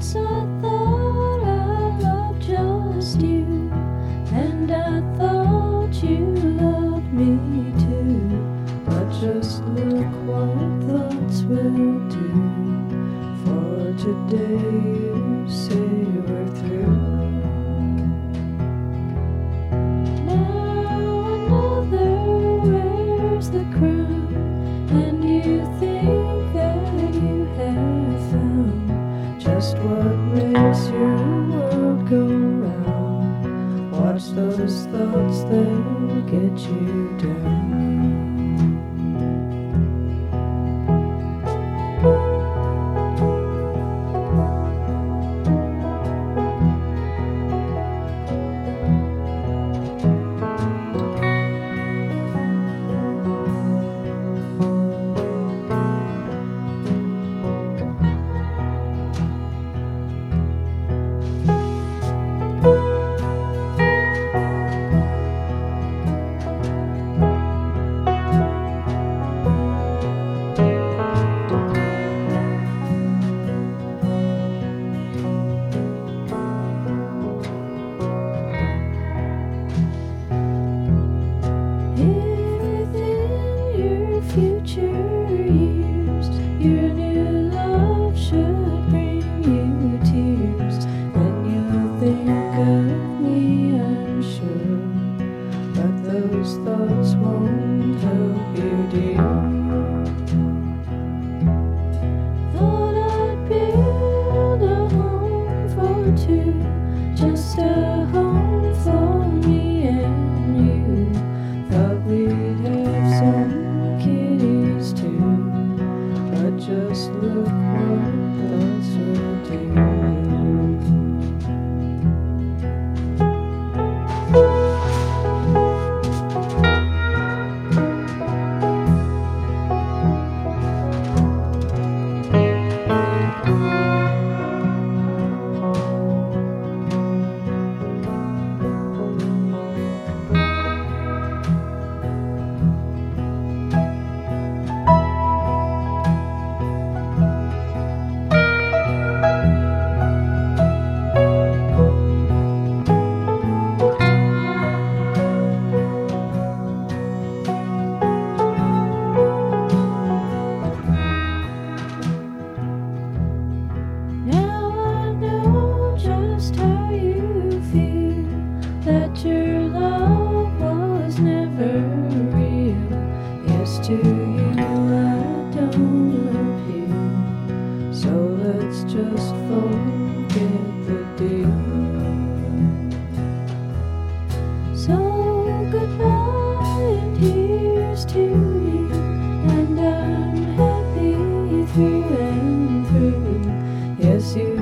I thought I loved just you, and I thought you loved me too. But just look what thoughts will do. For today you say we're through. Now another wears the crown, and you think that you have found just what makes your world go round. Watch those thoughts, they'll get you down. Future years, your new love should bring you tears. Then you'll think of me, I'm sure, but those thoughts won't help you, dear. Thought I'd build a home for two, just a home for me and you. Thought we'd have some kitties too, but just look what thoughts will do. Your love was never real. Yes, to you I don't appeal. So let's just forget the deal. So goodbye and here's to you, and I'm happy through and through. Yes, you